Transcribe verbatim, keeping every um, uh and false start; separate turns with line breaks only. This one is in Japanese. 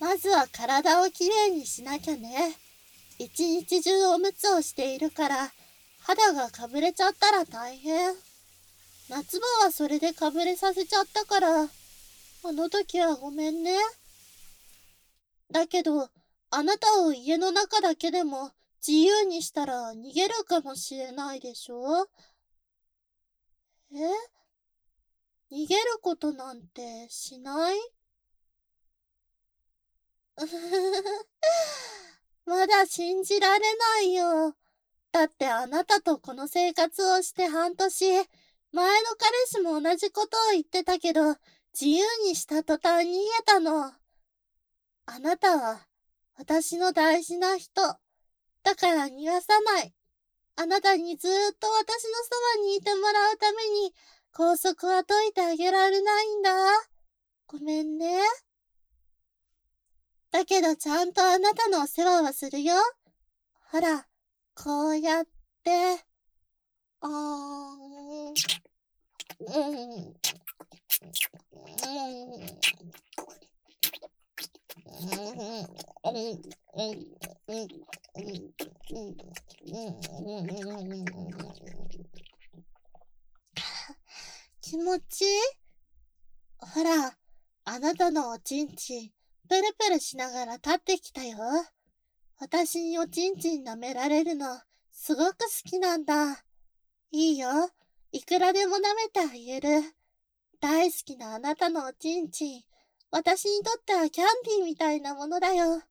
まずは体をきれいにしなきゃね。一日中おむつをしているから、肌がかぶれちゃったら大変。夏場はそれでかぶれさせちゃったから、あの時はごめんね。だけど、あなたを家の中だけでも自由にしたら逃げるかもしれないでしょ？え？逃げることなんてしない？うふふふ。まだ信じられないよ。だってあなたとこの生活をして半年、前の彼氏も同じことを言ってたけど、自由にした途端逃げたの。あなたは私の大事な人。だから逃がさない。あなたにずーっと私のそばにいてもらうために、拘束は解いてあげられないんだ。ごめんね。だけどちゃんとあなたのお世話はするよ。ほら、こうやって、あーん、うん、うん、気持ちいい？ほら、あなたのおちんちん、プルプルしながら立ってきたよ。私におちんちん舐められるの、すごく好きなんだ。いいよ。いくらでも舐めてあげる。大好きなあなたのおちんちん。私にとってはキャンディーみたいなものだよ。